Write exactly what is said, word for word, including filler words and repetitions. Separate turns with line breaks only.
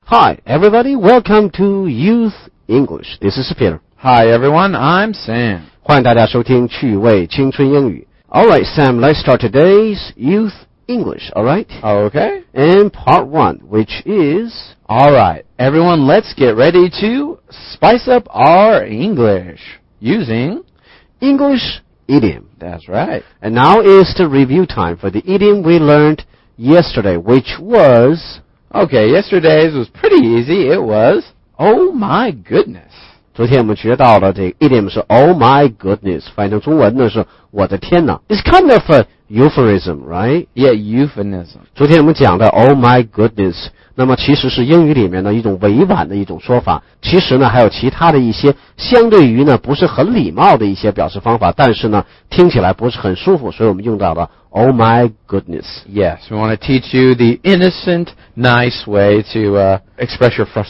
Hi, everybody. Welcome to Youth English. This is Peter.
Hi, everyone. I'm Sam.
欢迎大家收听趣味青春英语。All right, Sam, let's start today's Youth English, all right?
Okay.
And part one, which is...
All right, everyone, let's get ready to spice up our English using
English idiom.
That's right.
And now is the review time for the idiom we learned yesterday, which was...
Okay, yesterday's was pretty easy. It was, oh my goodness.
昨天我们学到的这个 idiom 是 Oh my goodness， 翻译成中文呢是我的天哪。It's kind of a euphemism, right?
Yeah, euphemism.
昨天我们讲的 Oh my goodness， 那么其实是英语里面的一种委婉的一种说法。其实呢还有其他的一些相对于呢不是很礼貌的一些表示方法，但是呢听起来不是很舒服，所以我们用到了 Oh my goodness.
Yes, we want to teach you the innocent, nice way to uh, express your frustration.